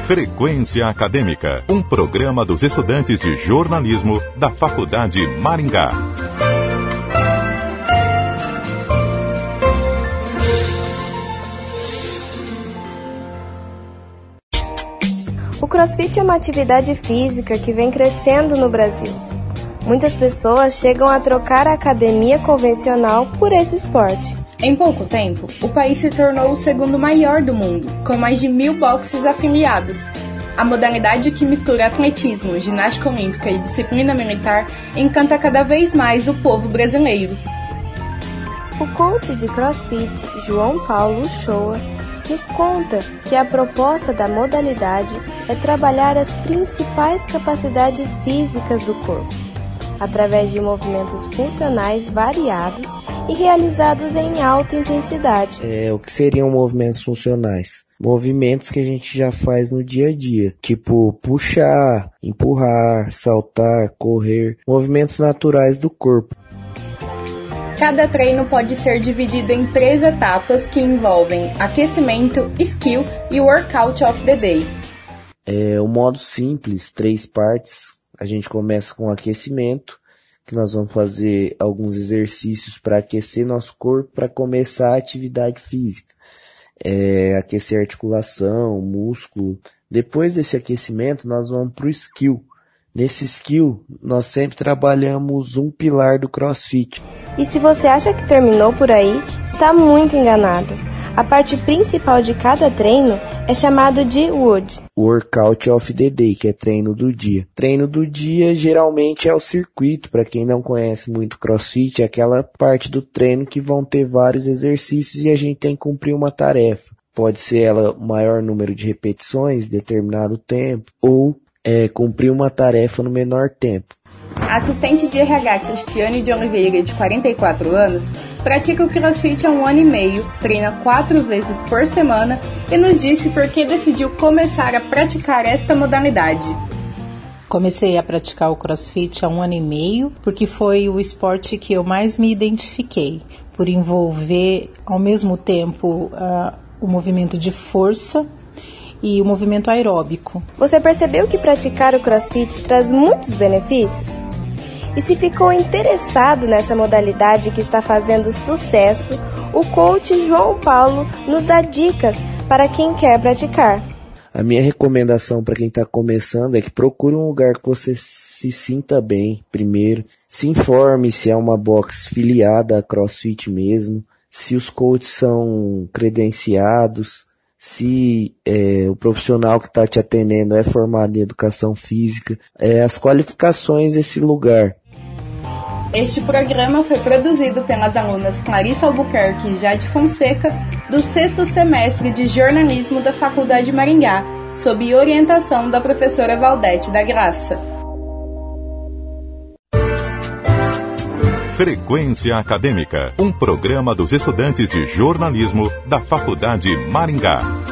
Frequência Acadêmica, um programa dos estudantes de jornalismo da Faculdade Maringá. O CrossFit é uma atividade física que vem crescendo no Brasil. Muitas pessoas chegam a trocar a academia convencional por esse esporte. Em pouco tempo, o país se tornou o segundo maior do mundo, com mais de 1.000 boxes afiliados. A modalidade que mistura atletismo, ginástica olímpica e disciplina militar encanta cada vez mais o povo brasileiro. O coach de CrossFit, João Paulo Uchoa, nos conta que a proposta da modalidade é trabalhar as principais capacidades físicas do corpo, através de movimentos funcionais variados e realizados em alta intensidade. O que seriam movimentos funcionais? Movimentos que a gente já faz no dia a dia, tipo puxar, empurrar, saltar, correr, movimentos naturais do corpo. Cada treino pode ser dividido em 3 etapas que envolvem aquecimento, skill e workout of the day. O modo simples, 3 partes. A gente começa com aquecimento, que nós vamos fazer alguns exercícios para aquecer nosso corpo, para começar a atividade física. Aquecer articulação, músculo. Depois desse aquecimento, nós vamos para o skill. Nesse skill, nós sempre trabalhamos um pilar do CrossFit. E se você acha que terminou por aí, está muito enganado. A parte principal de cada treino é chamado de WOD. Workout of the Day, que é treino do dia. Treino do dia geralmente é o circuito. Para quem não conhece muito CrossFit, é aquela parte do treino que vão ter vários exercícios e a gente tem que cumprir uma tarefa. Pode ser ela o maior número de repetições, determinado tempo, ou cumprir uma tarefa no menor tempo. A assistente de RH Cristiane de Oliveira, de 44 anos, pratica o CrossFit há 1 ano e meio, treina 4 vezes por semana e nos disse por que decidiu começar a praticar esta modalidade. Comecei a praticar o CrossFit há 1 ano e meio, porque foi o esporte que eu mais me identifiquei, por envolver ao mesmo tempo o movimento de força e o movimento aeróbico. Você percebeu que praticar o CrossFit traz muitos benefícios? E se ficou interessado nessa modalidade que está fazendo sucesso, o coach João Paulo nos dá dicas para quem quer praticar. A minha recomendação para quem está começando é que procure um lugar que você se sinta bem primeiro. Se informe se é uma box filiada a CrossFit mesmo, se os coaches são credenciados, se o profissional que está te atendendo é formado em educação física, as qualificações desse lugar. Este programa foi produzido pelas alunas Clarissa Albuquerque e Jade Fonseca, do 6º semestre de jornalismo da Faculdade Maringá, sob orientação da professora Valdete da Graça. Frequência Acadêmica, um programa dos estudantes de jornalismo da Faculdade Maringá.